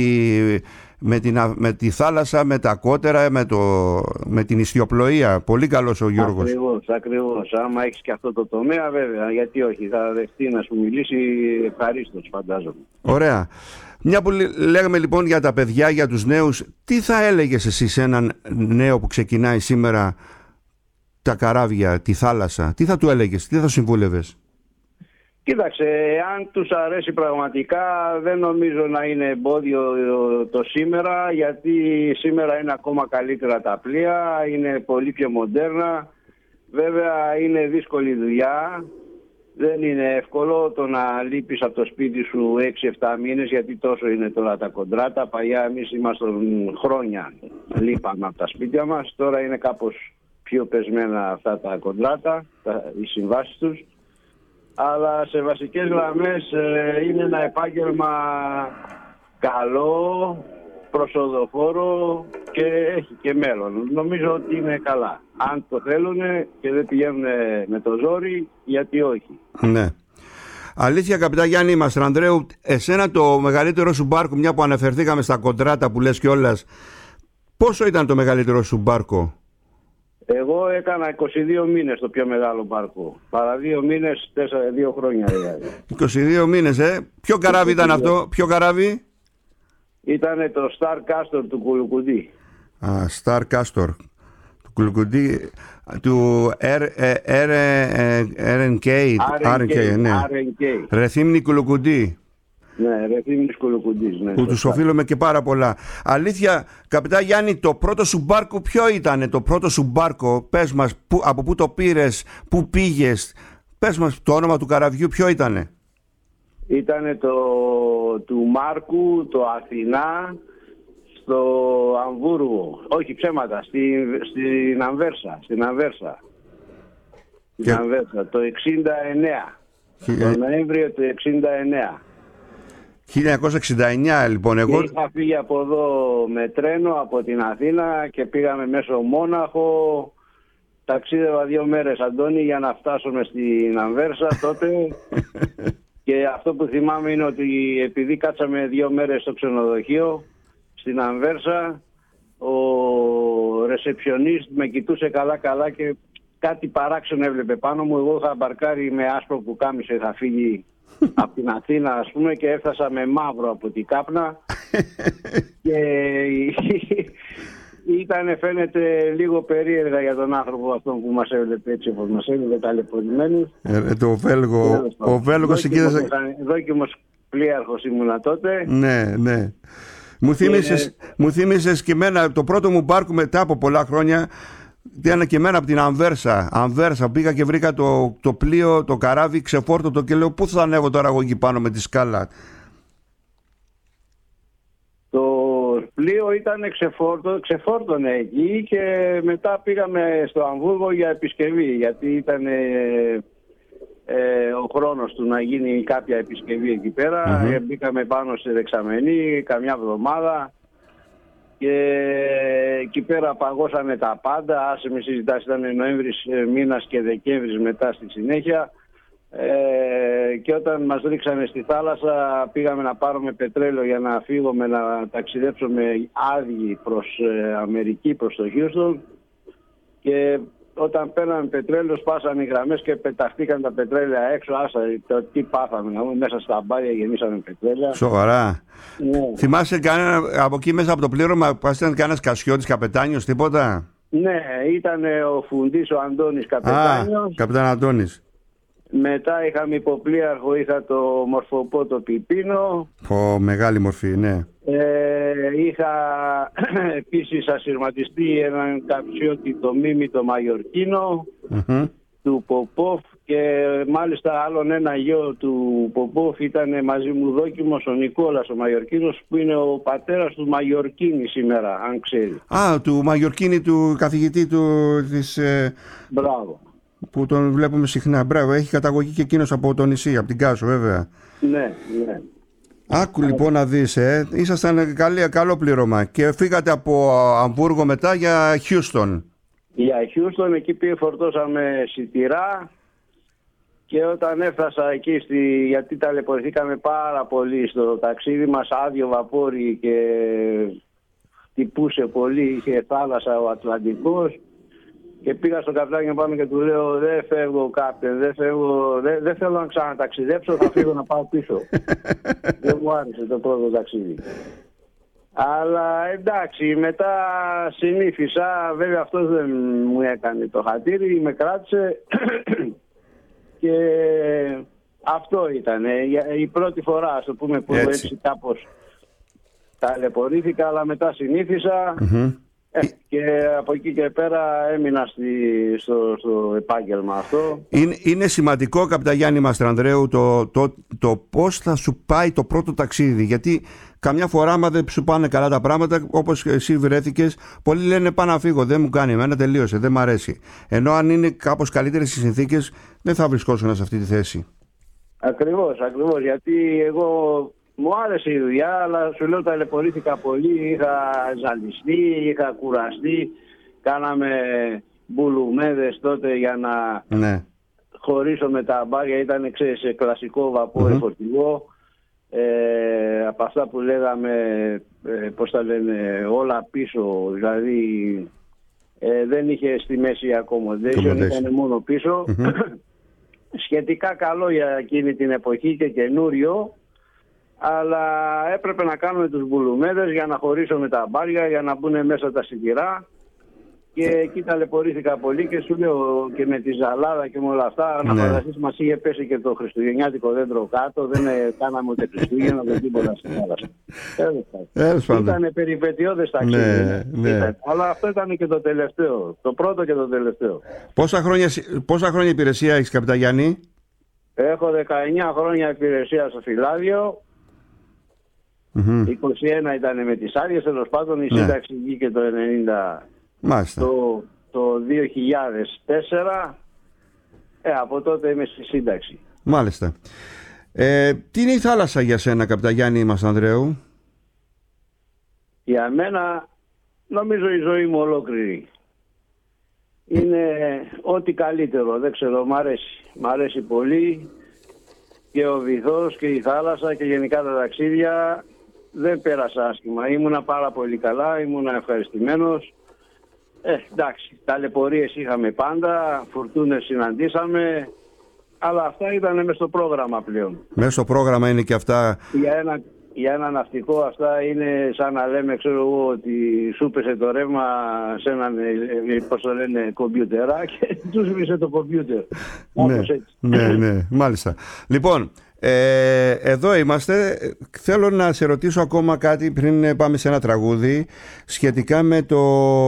με τη θάλασσα, με τα κότερα, με την ιστιοπλοεία. Πολύ καλός ο Γιώργος. Ακριβώς. Άμα έχεις και αυτό το τομέα, βέβαια, γιατί όχι, θα δεχτεί να σου μιλήσει ευχαρίστως, φαντάζομαι. Ωραία. Μια που λέγαμε λοιπόν για τα παιδιά, για τους νέους, τι θα έλεγες εσύ σε έναν νέο που ξεκινάει σήμερα τα καράβια, τη θάλασσα, τι θα του έλεγες, τι θα συμβούλευες? Κοίταξε, αν τους αρέσει πραγματικά, δεν νομίζω να είναι εμπόδιο το σήμερα, γιατί σήμερα είναι ακόμα καλύτερα τα πλοία, είναι πολύ πιο μοντέρνα. Βέβαια είναι δύσκολη δουλειά, δεν είναι εύκολο το να λείπεις από το σπίτι σου 6-7 μήνες, γιατί τόσο είναι τώρα τα κοντράτα. Παλιά εμείς ήμασταν χρόνια, λείπαμε από τα σπίτια μας, τώρα είναι κάπως πιο πεσμένα αυτά τα κοντράτα, οι συμβάσεις τους. Αλλά σε βασικές γραμμές είναι ένα επάγγελμα καλό, προσοδοφόρο και έχει και μέλλον. Νομίζω ότι είναι καλά. Αν το θέλουν και δεν πηγαίνουν με το ζόρι, γιατί όχι. Ναι. Αλήθεια, καπιτάν Γιάννη Μαστρανδρέου, εσένα το μεγαλύτερο σου μπάρκο, μια που αναφερθήκαμε στα κοντράτα που λες κιόλας, πόσο ήταν το μεγαλύτερο σου μπάρκο? Εγώ έκανα 22 μήνες το πιο μεγάλο μπάρκο. Παρά 2 μήνες, 2 χρόνια δηλαδή. 22 μήνες, Ποιο καράβι ήταν αυτό, ποιο καράβι? Ήτανε το Star Castor του Κουλουκουντή. Star Castor του Κουλουκουντή, του RNK, ναι. Ρεθύμνη Κουλουκουντή. Ναι, Ρεθύμνης Κουλουκουντής, ναι. Που τους οφείλουμε και πάρα πολλά. Αλήθεια, καπιτάν Γιάννη, το πρώτο σου μπάρκο ποιο ήτανε? Το πρώτο σου μπάρκο, πες μας, από πού το πήρες, πού πήγες? Πες μας το όνομα του καραβιού, ποιο ήτανε? Ήτανε του Μάρκου, το Αθηνά, στο Αμβούργο. Όχι ψέματα, στην Ανβέρσα. Στην Ανβέρσα, το 69. Το Νοέμβριο του 69. 1969 λοιπόν. Εγώ είχα φύγει από εδώ με τρένο από την Αθήνα και πήγαμε μέσω Μόναχο. Ταξίδευα 2 μέρες, Αντώνη, για να φτάσουμε στην Ανβέρσα τότε. Και αυτό που θυμάμαι είναι ότι επειδή κάτσαμε 2 μέρες στο ξενοδοχείο στην Ανβέρσα, ο ρεσεψιονίστ με κοιτούσε καλά και κάτι παράξενο έβλεπε πάνω μου. Εγώ είχα μπαρκάρει με άσπρο πουκάμισο, είχα φύγει από την Αθήνα, ας πούμε, και έφτασα με μαύρο από την κάπνα. Και φαίνεται λίγο περίεργα για τον άνθρωπο αυτόν που μας έβλεπε έτσι όπως μας έβλεπε, ταλαιπωρημένους. Το Βέλγο, ο Βέλγος συγκοίταζε. Δόκιμος πλοίαρχος ήμουνα τότε. Ναι. Μου θύμισες και εμένα το πρώτο μου μπάρκο μετά από πολλά χρόνια. Ήταν και εμένα από την Ανβέρσα. Πήγα και βρήκα το πλοίο, το καράβι ξεφόρτωτο και λέω πού θα ανέβω τώρα εγώ εκεί πάνω με τη σκάλα? Το πλοίο ήταν ξεφόρτωνε εκεί και μετά πήγαμε στο Αμβούργο για επισκευή, γιατί ήταν ο χρόνος του να γίνει κάποια επισκευή εκεί πέρα. Μπήκαμε πάνω στη δεξαμενή καμιά εβδομάδα. Και εκεί πέρα παγώσανε τα πάντα, άσε με συζητάς, ήταν Νοέμβρης μήνας και Δεκέμβρης μετά στη συνέχεια. Και όταν μας ρίξανε στη θάλασσα πήγαμε να πάρουμε πετρέλαιο για να φύγουμε να ταξιδέψουμε άδειοι προς Αμερική, προς το Χιούστον. Και όταν παίρναμε πετρέλαιο σπάσανε οι γραμμές και πεταχτήκαν τα πετρέλαια έξω. Το τι πάθαμε, να πούμε, μέσα στα μπάρια γεμίσαμε πετρέλαια. Σοβαρά? Ναι. Θυμάσαι από εκεί μέσα από το πλήρωμα που ήταν κανένας Κασιώτης, καπετάνιος, τίποτα? Ναι, ήταν ο Φουντής, ο Αντώνης καπετάνιος. Καπετάν Αντώνης. Μετά είχαμε υποπλοίαρχο, είχα το μορφοπό το Πιπίνο. Μεγάλη μορφή, ναι. Είχα επίσης ασυρματιστεί έναν καψιώτη, το Μίμη το Μαγιορκίνο, του Ποπόφ, και μάλιστα άλλον ένα γιο του Ποπόφ ήταν μαζί μου δόκιμος, ο Νικόλας ο Μαγιορκίνος, που είναι ο πατέρας του Μαγιορκίνη σήμερα, αν ξέρει. Του Μαγιορκίνη, του καθηγητή της... Μπράβο. Που τον βλέπουμε συχνά. Μπράβο, έχει καταγωγή και εκείνος από το νησί, από την Κάσο βέβαια. Ναι. Άκου λοιπόν να δεις, ήσασταν καλό πλήρωμα και φύγατε από Αμβούργο μετά για Χιούστον. Για Χιούστον, εκεί φορτώσαμε σιτηρά Και όταν έφτασα εκεί, γιατί ταλαιπωρηθήκαμε πάρα πολύ στο ταξίδι μας, άδειο βαπόρι και χτυπούσε πολύ, είχε θάλασσα ο Ατλαντικός, και πήγα στον καπιτάνιο να πάμε και του λέω: δεν φεύγω, κάπτεν, δεν θέλω να ξαναταξιδέψω, θα φύγω να πάω πίσω. Δεν μου άρεσε το πρώτο ταξίδι. Αλλά εντάξει, μετά συνήθισα, βέβαια αυτός δεν μου έκανε το χατήρι, με κράτησε και αυτό ήταν η πρώτη φορά, ας το πούμε, που έτσι κάπως ταλαιπωρήθηκα, αλλά μετά συνήθισα. Και από εκεί και πέρα έμεινα στο επάγγελμα αυτό. Είναι σημαντικό, καπιτάν Μαστρανδρέου, το πώς θα σου πάει το πρώτο ταξίδι. Γιατί καμιά φορά, άμα δεν σου πάνε καλά τα πράγματα, όπως εσύ βρέθηκες, πολλοί λένε: πάω να φύγω, δεν μου κάνει εμένα, τελείωσε, δεν μ' αρέσει. Ενώ αν είναι κάπως καλύτερες οι συνθήκες, δεν θα βρισκόσουν σε αυτή τη θέση. Ακριβώς, γιατί εγώ μου άρεσε η δουλειά, αλλά σου λέω ταλαιπωρήθηκα πολύ, είχα ζαλιστεί, είχα κουραστεί, κάναμε μπουλουμέδες τότε για να χωρίσω με τα μπάρια, ήταν σε κλασικό βαπόρι φορτηγό, από αυτά που λέγαμε, πώς τα λένε, όλα πίσω, δηλαδή δεν είχε στη μέση accommodation, ήταν μόνο πίσω, σχετικά καλό για εκείνη την εποχή και καινούριο. Αλλά έπρεπε να κάνουμε τους μπουλουμέδες για να χωρίσουμε τα μπάρια, για να μπουν μέσα τα σιτηρά. Και εκεί ταλαιπωρήθηκα πολύ και σου λέω και με τη ζαλάδα και με όλα αυτά. Να φανταστείς, μας είχε πέσει και το χριστουγεννιάτικο δέντρο κάτω. Δεν κάναμε ούτε Χριστούγεννα, ούτε τίποτα στην θάλασσα. Ήταν περιπετειώδες ταξίδι. Αλλά αυτό ήταν και το τελευταίο. Το πρώτο και το τελευταίο. Πόσα χρόνια υπηρεσία έχεις, καπιτάν Γιάννη? Έχω 19 χρόνια υπηρεσία στο Φυλάδιο. 21 ήταν με τις άδειες, τέλος πάντων η σύνταξη βγήκε το 90. Μάλιστα. Το 2004, από τότε είμαι στη σύνταξη. Μάλιστα. Τι είναι η θάλασσα για σένα, καπιτάν Γιάννη Μαστρανδρέου? Για μένα, νομίζω η ζωή μου ολόκληρη. Είναι ό,τι καλύτερο, δεν ξέρω, μ' αρέσει πολύ και ο βυθός και η θάλασσα και γενικά τα ταξίδια. Δεν πέρασα άσχημα, ήμουνα πάρα πολύ καλά, ήμουνα ευχαριστημένος. Εντάξει, ταλαιπωρίες είχαμε πάντα, φουρτούνες συναντήσαμε, αλλά αυτά ήταν μέσα στο πρόγραμμα πλέον. Μέσα στο πρόγραμμα είναι και αυτά. Για ένα ναυτικό αυτά είναι σαν να λέμε, ξέρω εγώ, ότι σου πέσε το ρεύμα σε έναν, πώς το λένε, κομπιούτερά και του σβήσε το κομπιούτερ. Ναι, μάλιστα. Λοιπόν, εδώ είμαστε. Θέλω να σε ρωτήσω ακόμα κάτι πριν πάμε σε ένα τραγούδι σχετικά με το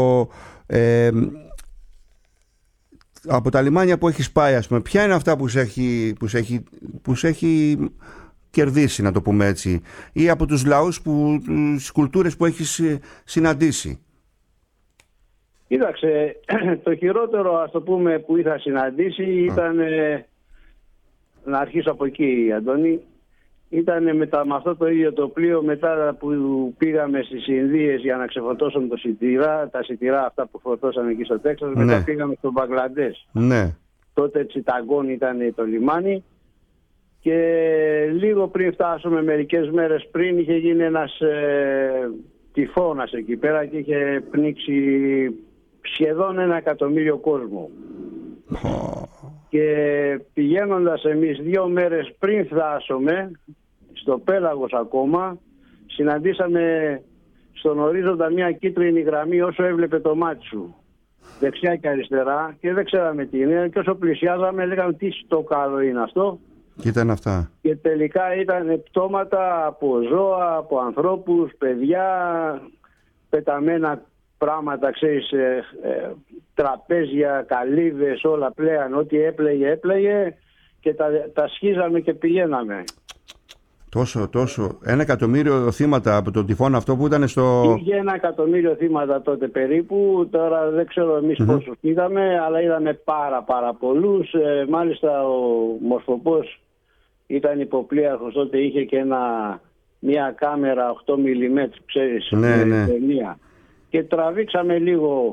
από τα λιμάνια που έχεις πάει, ας πούμε, ποια είναι αυτά που σε έχει κερδίσει, να το πούμε έτσι, ή από τους λαούς, τις κουλτούρες που έχεις συναντήσει? Κοίταξε, το χειρότερο, ας το πούμε, που είχα συναντήσει ήταν, να αρχίσω από εκεί, Αντώνη, ήταν με αυτό το ίδιο το πλοίο, μετά που πήγαμε στις Ινδίες για να ξεφορτώσουμε τα σιτηρά αυτά που φορτώσαμε εκεί στο Τέξας, μετά πήγαμε στο Μπαγκλαντές. Τότε Τσιταγκόν ήταν το λιμάνι. Και λίγο πριν φτάσουμε, μερικές μέρες πριν, είχε γίνει ένας τυφώνας εκεί πέρα και είχε πνίξει σχεδόν 1 εκατομμύριο κόσμο. Και πηγαίνοντας εμείς 2 μέρες πριν φτάσουμε, στο πέλαγος ακόμα, συναντήσαμε στον ορίζοντα μια κίτρινη γραμμή όσο έβλεπε το μάτι σου, δεξιά και αριστερά, και δεν ξέραμε τι είναι, και όσο πλησιάζαμε λέγαμε τι στο καλό είναι αυτό. Και ήταν αυτά. Και τελικά ήταν πτώματα από ζώα, από ανθρώπους, παιδιά, πεταμένα πράγματα, ξέρεις, τραπέζια, καλύβες, όλα πλέον, ό,τι έπλεγε και τα σχίζαμε και πηγαίναμε. Τόσο. 1 εκατομμύριο θύματα από τον τυφώνα αυτό που ήταν στο... Είχε 1 εκατομμύριο θύματα τότε περίπου, τώρα δεν ξέρω εμείς πόσους είδαμε, αλλά είδαμε πάρα πολλούς. Μάλιστα ο Μορφοπός ήταν υποπλοίαρχος τότε, είχε και μια κάμερα 8 mm, ξέρεις, ταινία. Και τραβήξαμε λίγο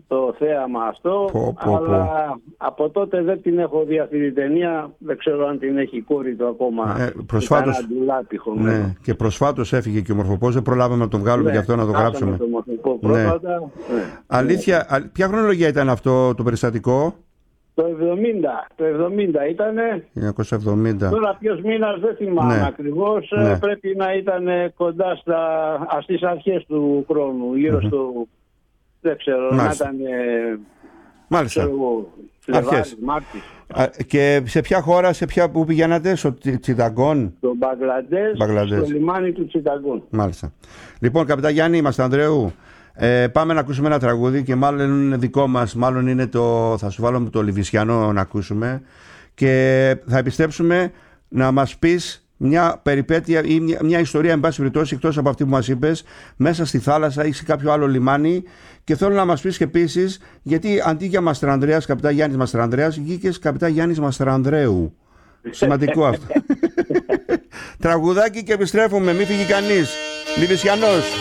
το θέαμα αυτό, αλλά από τότε δεν την έχω δει αυτή την ταινία. Δεν ξέρω αν την έχει η κόρη του ακόμα. Προσφάτως, ναι, και προσφάτως έφυγε και ο Μορφοπός, δεν προλάβαμε να τον βγάλουμε, γι' αυτό να το γράψουμε. Το Μορφοπό próφατα, ναι. Αλήθεια, ποια χρονολογία ήταν αυτό το περιστατικό? Το 70 ήτανε. 1970. Τώρα ποιος μήνας δεν θυμάμαι ακριβώς. Πρέπει να ήταν κοντά στις αρχές του χρόνου. Γύρω στο... Δεν ξέρω, να ήταν... Μάλιστα. Φλεβάρι, Μάρτης. Και σε ποια χώρα, πού πηγαίνατε? Στο Τσιταγκόν? Στο Μπαγκλαντές, στο λιμάνι του Τσιταγκόν. Μάλιστα. Λοιπόν, καπιτάν Γιάννη, είμαστε Ανδρέου. Πάμε να ακούσουμε ένα τραγούδι και μάλλον είναι δικό μας, μάλλον είναι θα σου βάλω το Λιβυσιανό να ακούσουμε και θα επιστρέψουμε να μας πεις μια περιπέτεια ή μια ιστορία, εν πάση περιπτώσει, εκτός από αυτή που μας είπες, μέσα στη θάλασσα ή σε κάποιο άλλο λιμάνι, και θέλω να μας πεις και επίσης γιατί αντί για Μαστρανδρέας, καπιτάν Γιάννης Μαστρανδρέας, βγήκες καπιτάν Γιάννης Μαστρανδρέου. Σημαντικό αυτό. Τραγουδάκι και επιστρέφουμε, μη φύγει κανείς. Λιβυσιανός.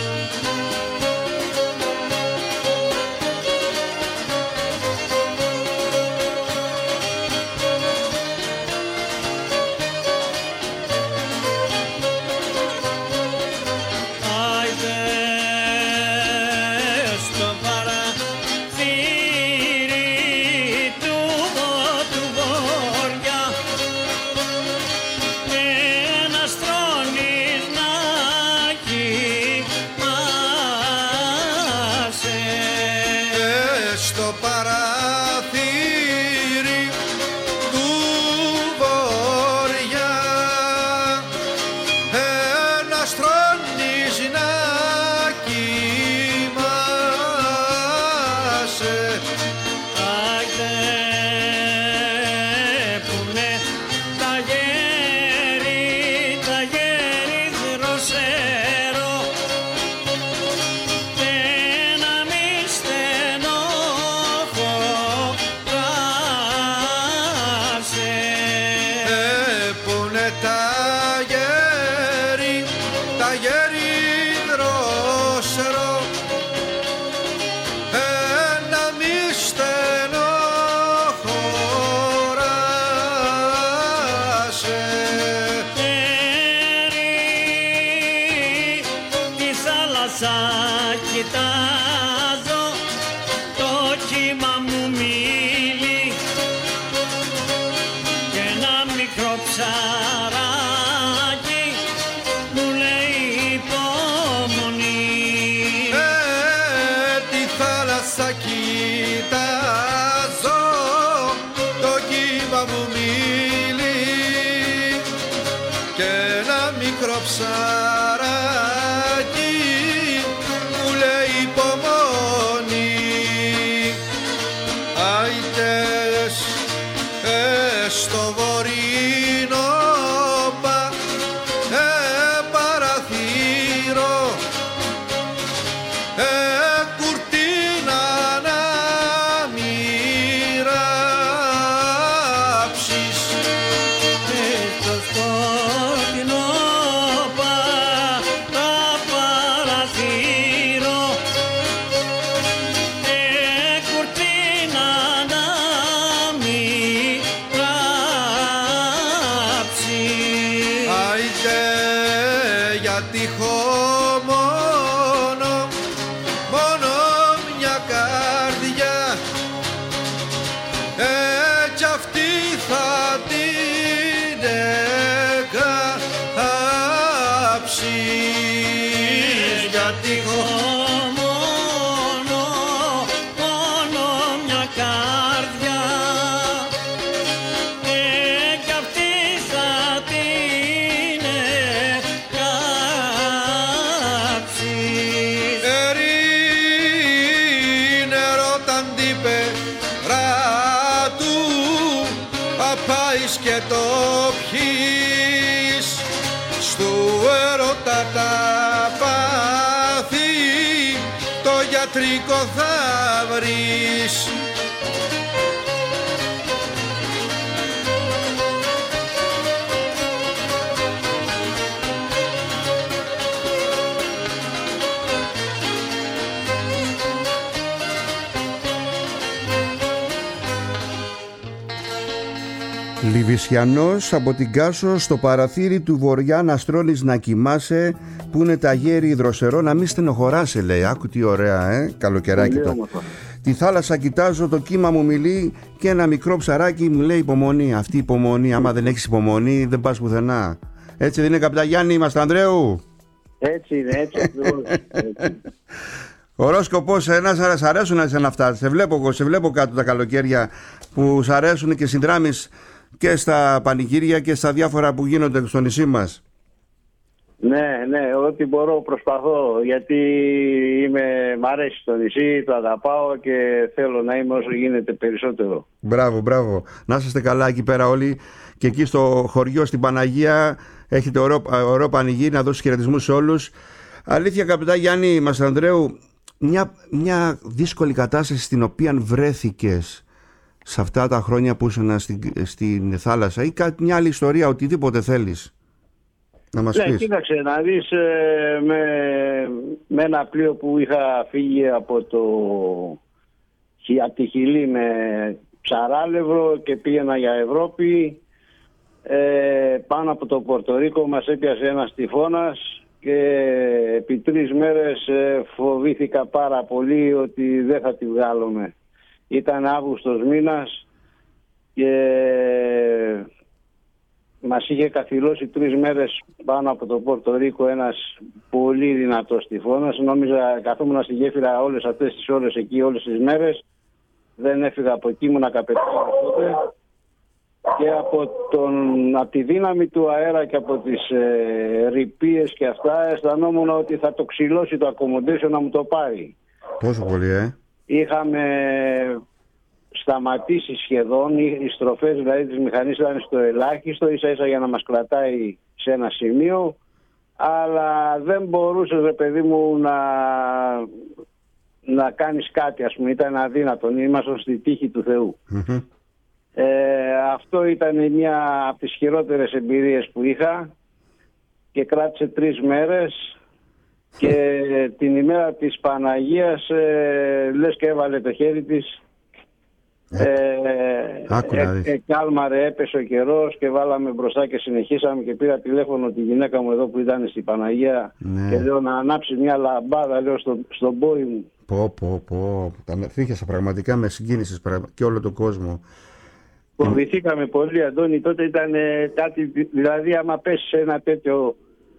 Κοιτάζω το κύμα μου μίλη και ένα μικρό ψαράκι μου λέει υπομονή. Τη θάλασσα κοιτάζω, το κύμα μου μίλη και ένα μικρό ψαράκι μου λέει υπομονή. Άιτες στο βορεινό παραθύρο κουρτίνα να μοιράψεις. Στο σκοτεινό παραθύρο κουρτίνα να μοιράψεις. Άιτε γιατί έχω μόνο μια καρδιά κι αυτή θα την εκάψεις. Γιατί έχω Μόνο μια καρδιά κι αυτή θα την εκάψεις. νερό τα αντίπερα του απάεις και το πιείς στου έρωτα τα πάθη το γιατρικό θα βρεις. Κιβισιανός από την Κάσο, στο παραθύρι του βοριά να στρώνεις να κοιμάσαι, που είναι τα γέρι δροσερό να μην στενοχωράσαι, λέει. Άκου τι ωραία, καλοκαιράκι το. Τη θάλασσα κοιτάζω, το κύμα μου μιλεί και ένα μικρό ψαράκι μου λέει υπομονή. Αυτή η υπομονή, άμα δεν έχεις υπομονή δεν πας πουθενά. Έτσι δεν είναι, καπιτάν Γιάννη Μαστρανδρέου? Έτσι είναι, έτσι ακριβώς. Ορόσκοπος, σ' αρέσουν εσένα αυτά? Σε βλέπω κάτω τα καλοκαίρια που σ' αρέσουν και συνδράμεις και στα πανηγύρια και στα διάφορα που γίνονται στο νησί μας. Ναι, ό,τι μπορώ προσπαθώ, γιατί μ' αρέσει το νησί, το αγαπάω και θέλω να είμαι όσο γίνεται περισσότερο. Μπράβο. Να είστε καλά εκεί πέρα όλοι, και εκεί στο χωριό στην Παναγία έχετε ωραίο πανηγύρι, να δώσεις χαιρετισμούς σε όλους. Αλήθεια, καπιτάν Γιάννη Μαστρανδρέου, μια δύσκολη κατάσταση στην οποία βρέθηκες σε αυτά τα χρόνια που ήσουν στην θάλασσα, ή μια άλλη ιστορία, οτιδήποτε θέλεις να μας πεις? Κοίταξε να δεις, με ένα πλοίο που είχα φύγει από τη Χιλή με ψαράλευρο και πήγαινα για Ευρώπη, πάνω από το Πορτορίκο μας έπιασε ένας τυφώνας και επί 3 μέρες φοβήθηκα πάρα πολύ ότι δεν θα τη βγάλουμε. Ήταν Αύγουστος μήνας και μας είχε καθυλώσει 3 μέρες πάνω από το Πορτορίκο ένας πολύ δυνατός τυφώνας. Νόμιζα, καθόμουν στη γέφυρα όλες αυτές τις ώρες εκεί, όλες τις μέρες. Δεν έφυγα από εκεί, ήμουν καπετάνιος τότε. Και από τη δύναμη του αέρα και από τις ρηπίες και αυτά, αισθανόμουν ότι θα το ξυλώσει το accommodation να μου το πάρει. Τόσο πολύ, Είχαμε σταματήσει σχεδόν, οι στροφές δηλαδή της μηχανής ήταν στο ελάχιστο, ίσα για να μας κρατάει σε ένα σημείο, αλλά δεν μπορούσες, ρε παιδί μου, να κάνεις κάτι, ας πούμε, ήταν αδύνατο, ήμασταν στη τύχη του Θεού. Αυτό ήταν μια από τις χειρότερες εμπειρίες που είχα και κράτησε 3 μέρες και την ημέρα της Παναγίας λες και έβαλε το χέρι της, κάλμαρε, έπεσε ο καιρός και βάλαμε μπροστά και συνεχίσαμε και πήρα τηλέφωνο τη γυναίκα μου εδώ που ήταν στην Παναγία και λέω να ανάψει μια λαμπάδα, λέω στον πόη μου. Φύχασα πραγματικά, με συγκίνησες και όλο τον κόσμο. Φοβηθήκαμε πολύ, Αντώνη, τότε ήταν κάτι, δηλαδή άμα πέσει σε ένα τέτοιο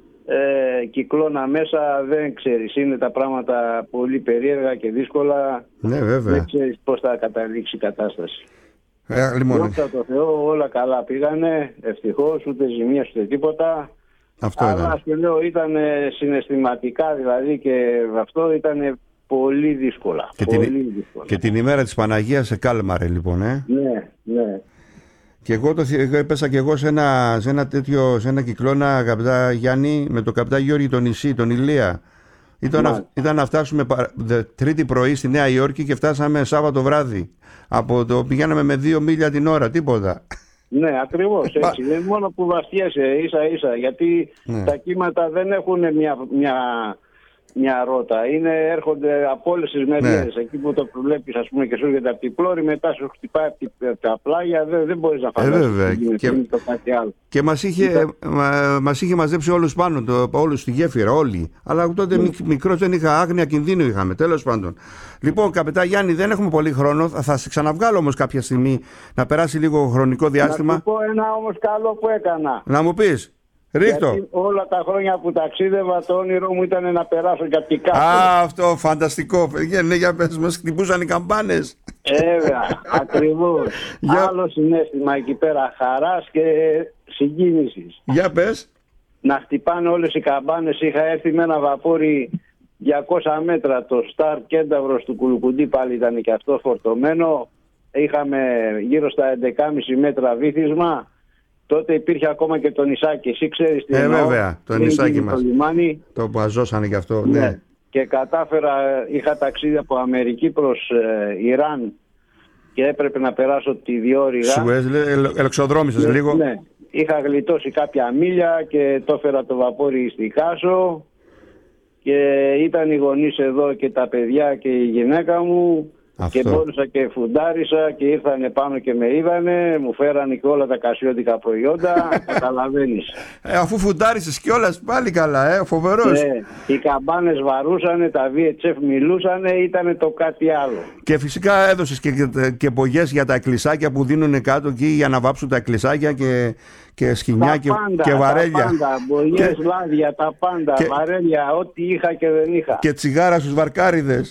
κυκλώνα μέσα δεν ξέρεις, είναι τα πράγματα πολύ περίεργα και δύσκολα. Ναι, βέβαια. Δεν ξέρεις πώς θα καταλήξει η κατάσταση. Δόξα τω Θεώ, όλα καλά πήγανε, ευτυχώς, ούτε ζημίες ούτε τίποτα. Αυτό αλλά σου λέω ήταν συναισθηματικά, δηλαδή, και αυτό ήταν πολύ δύσκολα. Και την ημέρα της Παναγίας σε κάλμαρε λοιπόν, Ναι. Και εγώ έπεσα και εγώ σε ένα κυκλώνα, καπιτά Γιάννη, με τον καπιτά Γιώργη τον νησί, τον Ηλία. Ήταν να φτάσουμε Τρίτη πρωί στη Νέα Υόρκη και φτάσαμε Σάββατο βράδυ. Πηγαίναμε με 2 μίλια την ώρα, τίποτα. Ναι, ακριβώς έτσι. Δεν μόνο που βαστιέσαι ίσα-ίσα, γιατί τα κύματα δεν έχουν μια ρότα. Έρχονται από όλες τις μεριές. Εκεί που το βλέπεις, ας πούμε, και σου έρχεται από την πλώρη, μετά σου χτυπάει από τα πλάγια, δεν μπορείς να φανταστείς το κάτι άλλο. Και μας είχε μαζέψει όλους πάνω, όλους στη γέφυρα, όλοι. Αλλά τότε μικρός δεν είχα, άγνοια κινδύνου είχαμε, τέλος πάντων. Λοιπόν, καπιτά Γιάννη, δεν έχουμε πολύ χρόνο. Θα σε ξαναβγάλω όμως κάποια στιγμή, να περάσει λίγο χρονικό διάστημα. Να σου πω ένα όμως καλό που έκανα. Να μου πεις. Ρίχτω. Γιατί όλα τα χρόνια που ταξίδευα, το όνειρό μου ήταν να περάσω και από την Κάσο. Αυτό φανταστικό. Για πες μας, χτυπούσαν οι καμπάνες. Βέβαια, ακριβώς. Άλλο συναίσθημα εκεί πέρα, χαράς και συγκίνησης. Για πες. Να χτυπάνε όλες οι καμπάνες. Είχα έρθει με ένα βαπόρι 200 μέτρα, το Star Κένταυρος του Κουλουκουντή, πάλι ήταν και αυτό φορτωμένο. Είχαμε γύρω στα 11,5 μέτρα βύθισμα. Τότε υπήρχε ακόμα και το νησάκι. Εσύ ξέρεις τι εννοώ. Βέβαια, το νησάκι μας. Το μπαζώσανε γι' αυτό. Ναι. Και κατάφερα, είχα ταξίδι από Αμερική προς Ιράν και έπρεπε να περάσω τη διόρυγα. Σου ελεξοδρόμησες λίγο. Ναι. Είχα γλιτώσει κάποια μίλια και το έφερα το βαπόρι στη Κάσο και ήταν οι γονείς εδώ και τα παιδιά και η γυναίκα μου Και μπόρεσα και φουντάρισα και ήρθανε πάνω και με είδανε, μου φέρανε και όλα τα κασιώτικα προϊόντα, καταλαβαίνεις. Αφού φουντάρισες κιόλας, πάλι καλά, φοβερός. Οι καμπάνες βαρούσανε, τα VHF μιλούσανε, ήτανε το κάτι άλλο. Και φυσικά έδωσες και μπογιές για τα εκκλησάκια που δίνουν κάτω εκεί για να βάψουν τα εκκλησάκια και σκοινιά και βαρέλια. Τα πάντα, μπογιές, λάδια, τα πάντα, βαρέλια, ό,τι είχα και δεν είχα. Και τσιγάρα στους βαρκάριδες.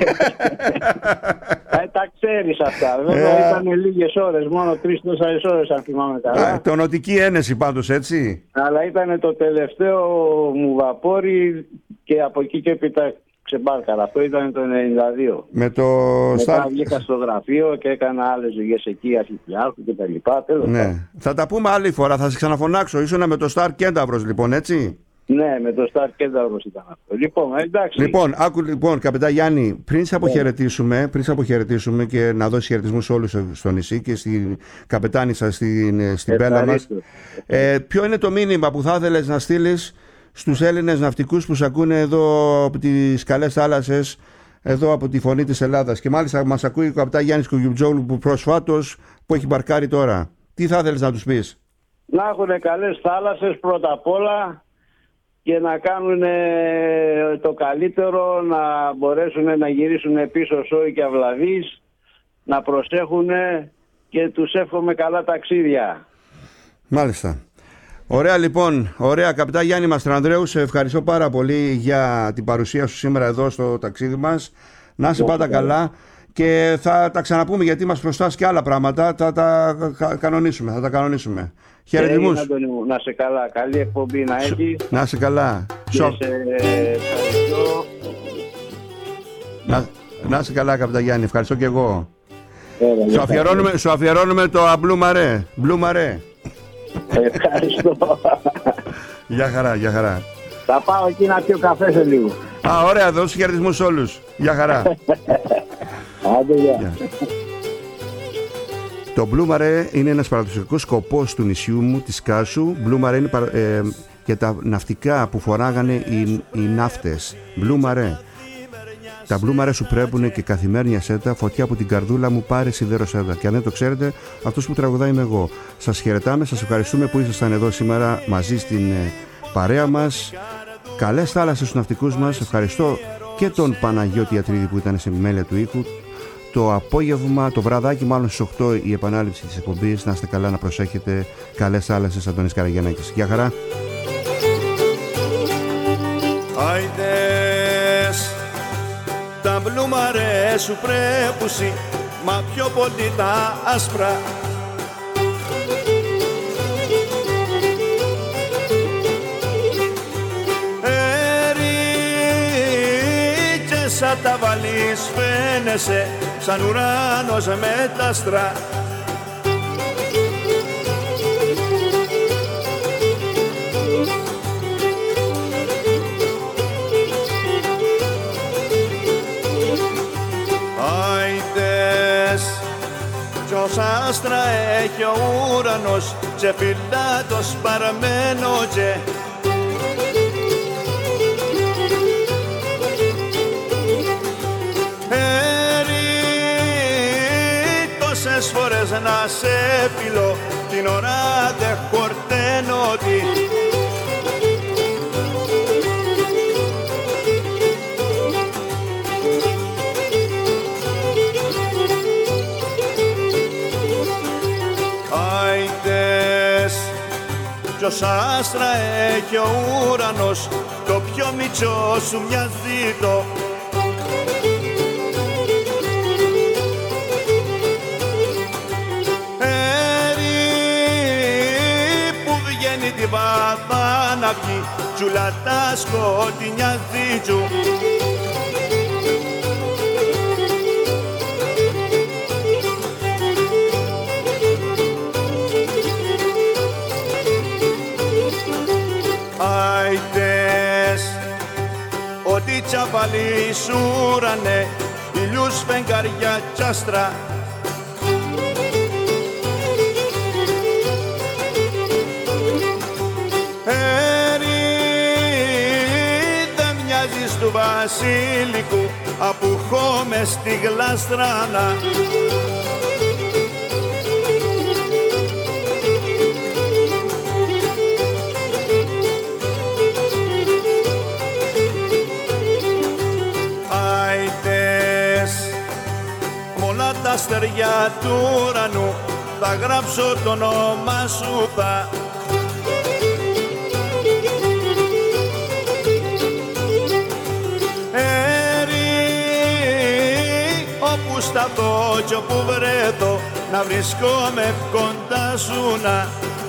Τα ξέρεις αυτά. Βέβαια ήταν λίγες ώρες, μόνο 3-4 ώρες αν θυμάμαι καλά. Τονωτική ένεση πάντως, έτσι. Αλλά ήταν το τελευταίο μου βαπόρι και από εκεί και έπειτα ξεμπάρκαρα. Αυτό ήταν το 92. Μετά βγήκα στο γραφείο και έκανα άλλες δουλειές εκεί, αρχιπιάρχου και τα λοιπά. Ναι. Θα τα πούμε άλλη φορά, θα σε ξαναφωνάξω. Ήσουνα με το Star Κένταυρος λοιπόν, έτσι. Ναι, με το Star Κένταυρος ήταν αυτό. Λοιπόν, εντάξει. Λοιπόν, καπετά Γιάννη, πριν σε αποχαιρετήσουμε και να δώσει χαιρετισμούς όλους στο νησί και στην καπετάνισσα στην πέλα μας. Ποιο είναι το μήνυμα που θα ήθελες να στείλεις στους Έλληνες ναυτικούς που σε ακούνε εδώ από τις καλές θάλασσες, εδώ από τη Φωνή της Ελλάδας? Και μάλιστα μας ακούει ο καπετάν Γιάννης Κουγιουτζόγλου που προσφάτως που έχει μπαρκάρει τώρα. Τι θα ήθελες να τους πεις? Να έχουν καλές θάλασσες πρώτα απ' όλα και να κάνουν το καλύτερο, να μπορέσουν να γυρίσουν πίσω σόι και αυλαβείς, να προσέχουν και τους εύχομαι καλά ταξίδια. Μάλιστα. Ωραία λοιπόν, ωραία καπετάν Γιάννη Μαστρανδρέου, σε ευχαριστώ πάρα πολύ για την παρουσία σου σήμερα εδώ στο ταξίδι μας. Να είσαι πάντα καλά και θα τα ξαναπούμε γιατί μας προστάς και άλλα πράγματα, θα τα κανονίσουμε. Χαιρετισμούς. Να σε καλά, καλή εκπομπή να έχεις. Να σε καλά. Να σε καλά καπετάν Γιάννη, ευχαριστώ και εγώ. Σου αφιερώνουμε το Μπλου Μαρέ. Ευχαριστώ. Γεια χαρά. Θα πάω εκεί να πιω καφέ σε λίγο. Ωραία, δώσου χαιρετισμούς όλους. Γεια χαρά. Άντε, γεια. Το Blue Mare είναι ένας παραδοσιακός σκοπός του νησιού μου, της Κάσου. Blue Mare είναι για τα ναυτικά που φοράγανε οι ναύτες. Blue Mare. Τα Blue Mare σου πρέπουν και καθημερινή σέτα, φωτιά από την καρδούλα μου, πάρε σιδεροσέτα. Και αν δεν το ξέρετε, αυτός που τραγουδάει είμαι εγώ. Σας χαιρετάμε, σας ευχαριστούμε που ήσασταν εδώ σήμερα μαζί στην παρέα μας. Καλές θάλασσες στους ναυτικούς μας. Ευχαριστώ και τον Παναγιώτη Ιατρίδη που ήταν σε επιμέλεια του ήχου. Το απόγευμα, το βραδάκι μάλλον στις 8 η επανάληψη της εκπομπής. Να είστε καλά, να προσέχετε. Καλές θάλασσες, Αντώνης Καραγιαννάκης. Γεια χαρά. Άιδες, τα Μπλου Μαρέ σου πρέπουσι, μα πιο πολύ τα άσπρα. Σαν τα βαλείς φαίνεσαι, σαν ουράνος με τα άστρα. Άιντες, ποιος άστρα έχει ο ουρανός, και φυλά το σπαρμένο και τόσες φορές να σε φιλώ, την ώρα δε χορταίνω τι. Άιντες, ποιος άστρα έχει ο ουρανός, το πιο μητσό σου μοιάζει το. Τη βάθα να βγει, τσουλά τα σκοτεινιά δίτσου. Άιντες, ότι τσαβαλί σου ουρανέ, ηλιούς φεγγαριά τσάστρα. Του βασίλικου, απουχώ μες στη γλάστρανα. Άιτες μ' όλα τα αστέρια του ουρανού θα γράψω το όνομα σου, θα όπου σταθώ κι όπου βρέθω να βρισκόμαι κοντά σου, να